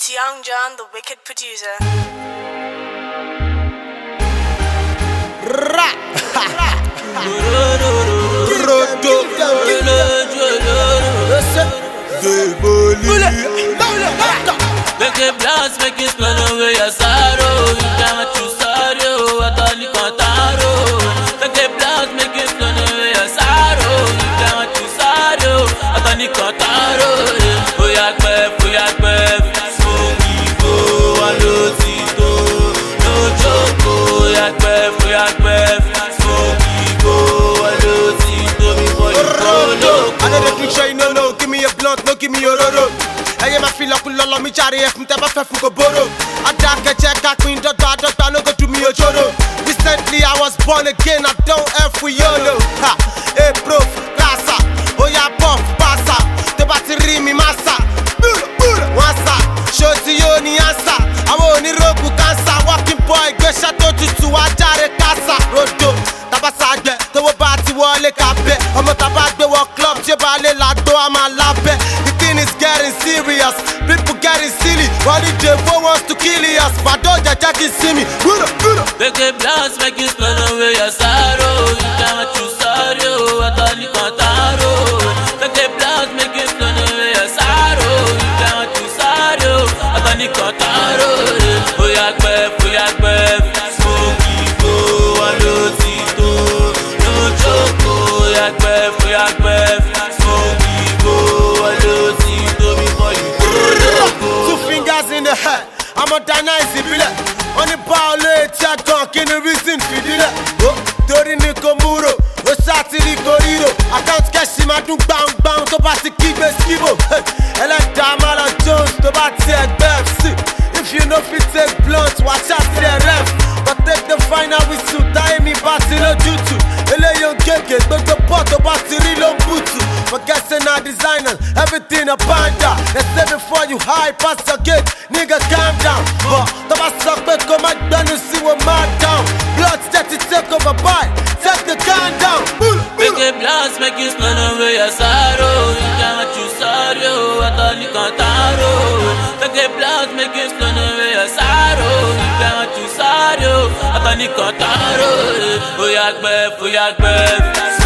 It's Young John, the wicked producer. Make it blast, make it run away your sorrow. You can't choose sorrow, I thought you can't taro. Make it blast, make it run away your sorrow. You can't choose sorrow, I thought you can't taro. Oh yeah, smoke me go, I lose it, no joke. Oh yeah, smoke me go, I lose it, before you go loco. I know the picture, you know, give me a blunt, no give me a roro. I am a feel like lolo mi jare ek mteba fe fun ko boro. Adake check a queen dada no go do me a joro. Recently I was born again, I don't F with YOLO. Ha, hey bro, classa, oh yeah puff, passa. Te battery mi massa, wansa. Show to you ni answer. I want ni rogu cancer, walking boy, get shot to ajare casa. Rodo, tabasagbe, te wo bati wole kape. Omo tabagbe wo club, je ba le lagbo ama labe. It's getting serious, people getting silly. But the devil wants to kill us, but don't just see me. Make it blast, make it run away your sorrow. You can't choose sorrow, I thought you can't taro. Make it blast, make it run away your sorrow. You can't choose sorrow, I thought you can't taro. Oh yeah, smoke me go, I lose it, no joke. Oh yeah, smoke me go, I lose it. In the head, I'm a dynasty billet. On the ball, check on can the reason for dinner. Oh, Dori Nikomuro, oh, Satiri Corrido. I can't catch him, I do bang to pass the keep a skibo. And let Damala Jones to bat take Pepsi. If you know fit take blunt, watch out, say ref. But take the final with you, tie me, passing a juju. Ele young gege, but the pot of battery long bootu. Forgetting our designer, everything a panda. They say before you high pass the gate, nigga calm down. But the massacre come at done, you see what mad down. Blood that it take over by, take the gun down. Make it blast, make it run away your sorrow. You can't choose sorrow, I thought you can't taro. Make it blast, make it run away your sorrow. You can't choose sorrow, I thought you can't taro. Oh yeah,